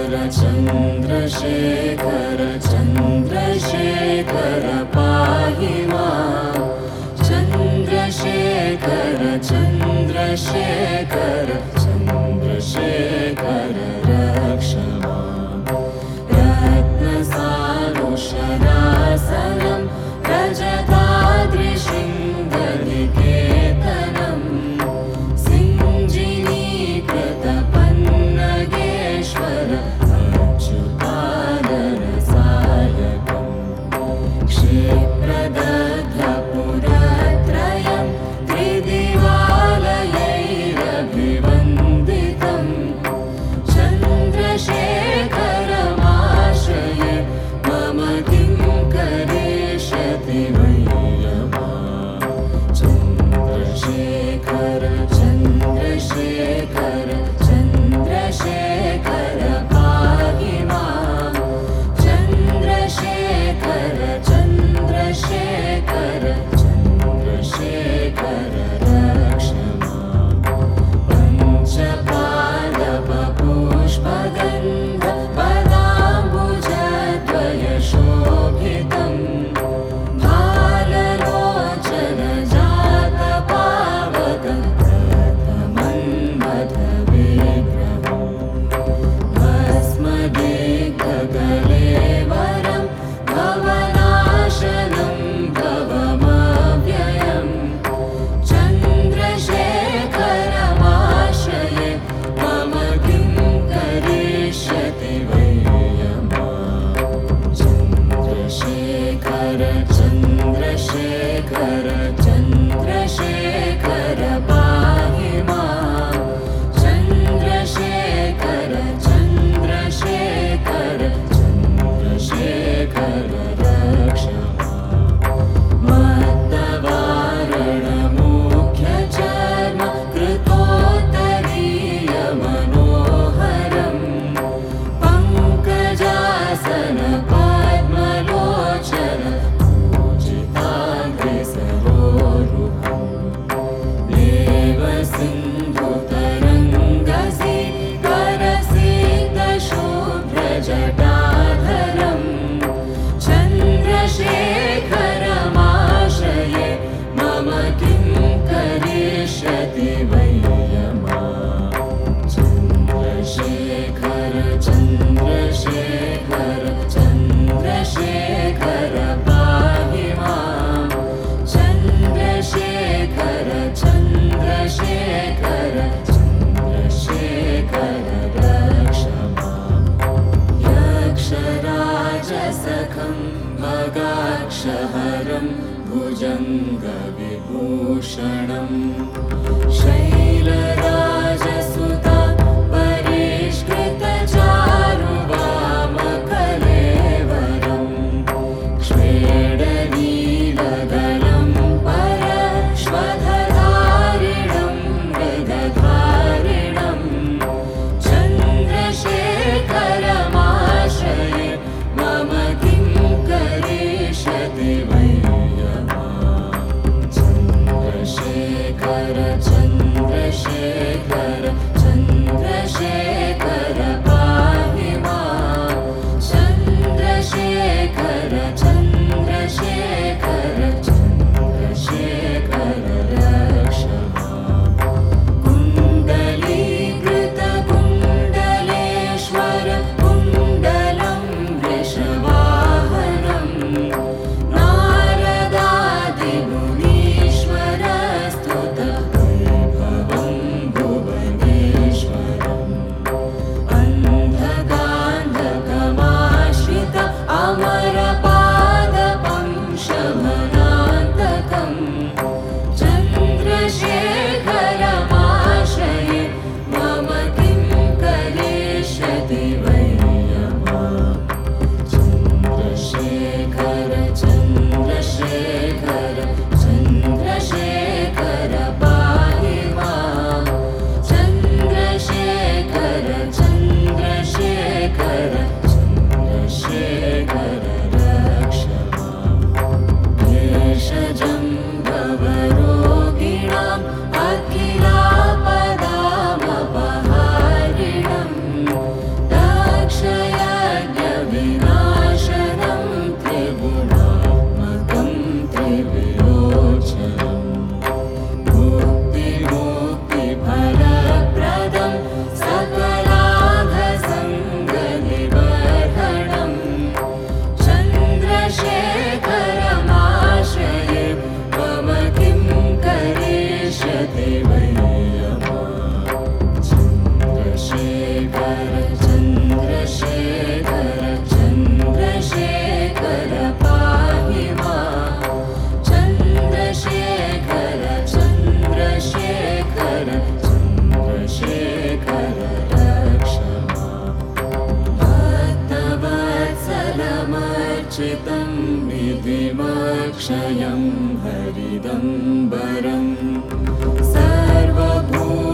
चन्द्रशेखर चन्द्रशेखर पाहि मां चन्द्रशेखर चन्द्रशेखर चन्द्रशेखर रक्ष मां रत्नसानुशरासनं रजताद्रिशृङ्गनिकेतनं सिञ्जिनीकृतपन्नगेश्वर अच्युताननसायकं क्षिप्रदग्धपुरत्रयं त्रिदिवालयैरभिवन्दितं चन्द्रशेखरमाश्रये मम किं करिष्यति वै चन्द्रशेखर चन्द्रशेखर चन्द्रशेखर पाहि मां चन्द्रशेखर चन्द्रशेखर चन्द्रशेखर रक्ष मां पञ्चपादपपुष्पगन्ध पदाम्बुजद्वयशोभितं भाललोचनजातपावकं प्रथमन्मथविग्रहं भस्मदिग्धकलेवरं भवनाशनं भवमव्ययं चन्द्रशेखरमाश्रये मम किं करिष्यति वै चन्द्रशेखर चन्द्रशेखर चन्द्रशेखर पाहि मां चन्द्रशेखर चन्द्रशेखर चन्द्रशेखर रक्ष मत्तवारणमुख्यचर्म कृतोत्तरीयमनोहरं पङ्कजासन पद्मलोचन पूजिताग्रेसरोरुहं देवसिन्धुतरङ्गसिकरसिद्धशुभ्रजटाधरं चन्द्रशेखरमाश्रये मम किं करिष्यति वै चन्द्रशेखर चन्द्रशेखर चन्द्रशेखर पाहि मां चन्द्रशेखर चन्द्रशेखर चन्द्रशेखर रक्ष मां यक्षराजसखं मगाक्षहरं भुजङ्गविभूषणं शैलराजसुता परिष्कृतचारुवामकलेवरं श्वेडनीलगलं परश्वधधारिणं मृगधारिणं चन्द्रशेखरमाश्रये मम किं करिष्यति वै चन्द्रशेखर सुरक्षितं निधिमक्षयं हरिदम्बरम् सर्वभूतानां